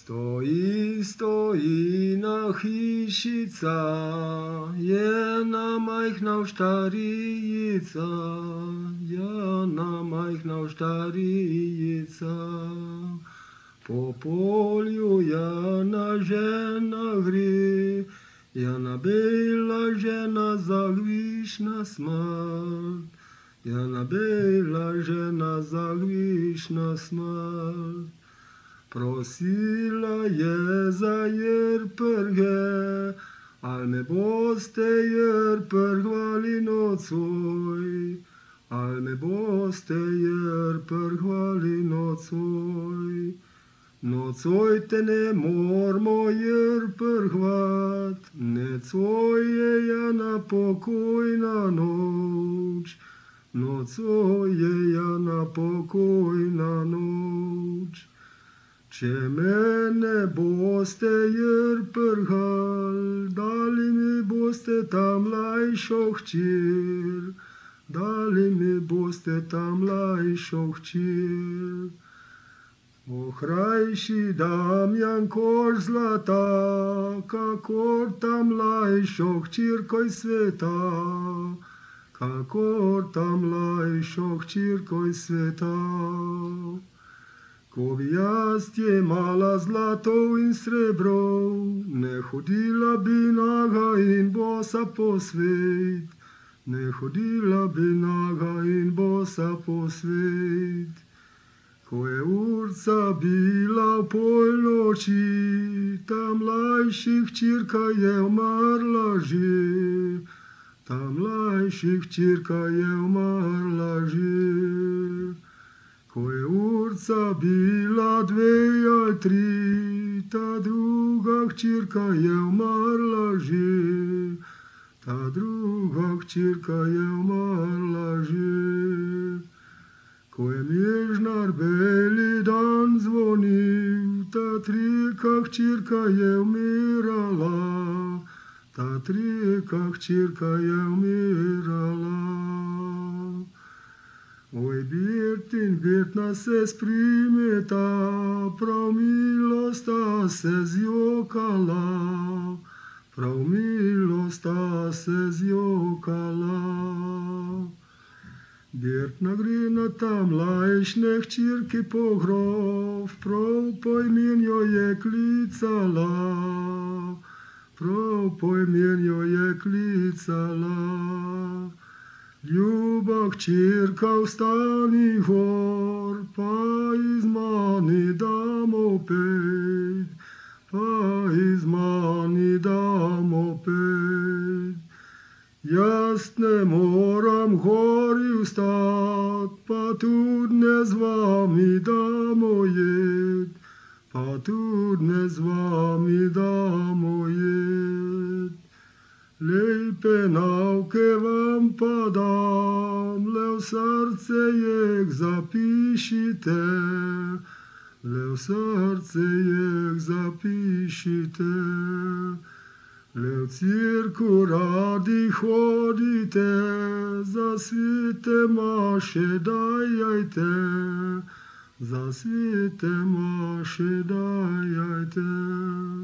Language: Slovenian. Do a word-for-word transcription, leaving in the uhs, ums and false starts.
Stoji, stoji na hišica, jedna majhna štarijica, jedna majhna štarijica. Po polju jedna žena gre, jedna bela žena zagvišna smrt, jedna bela žena zagvišna smrt. Prosila je za jrprge, al me boste jrprhvali nocoj, al me boste jrprhvali nocoj. Nocoj te ne moramo jrprhvat, necoj je jana pokojna noč, nocoj je jana pokojna noč. Če me ne boste jrprhal, dali mi boste tam mlajšo hčer, dali mi boste tam mlajšo hčer. Ohrajši Damjan kož zlata, kakor ta mlajšo hčerkoj sveta, kakor ta mlajšo hčerkoj sveta. Ko bi jaz jemala zlatov in srebrov, ne hodila bi naga in bosa po svet, ne hodila bi naga in bosa po svet. Ko je urca bila v polnoči, ta mlajši hčerka je umrla že, ta mlajši hčerka je umrla že. Ko je urca bila dve ali tri, ta druga hčerka je umrla že, ta druga hčerka je umrla že. Ko je Mežnar beli dan zvonil, ta tretja hčerka je umirala, ta tretja hčerka je umirala. Oj, Bertin, Bertna se sprimeta, prav milo sta se zjokala, prav milo sta se zjokala. Bertna gre na ta mlajšne hčerki po grof, prav po imenju je klicala, prav po imenju je klicala. Ljuba hčerka, vstani gor, pa iz mani damo pet, pa iz mani damo pet. Jaz ne moram gori vstat, pa tudi ne z vami damo jed, pa tudi ne z vami damo jed. Lepe nauke vam pa dam, le v srce jih zapišite, le v srce jih zapišite. Le v cirku radi hodite, za svete maše dajajte, za svete maše dajajte.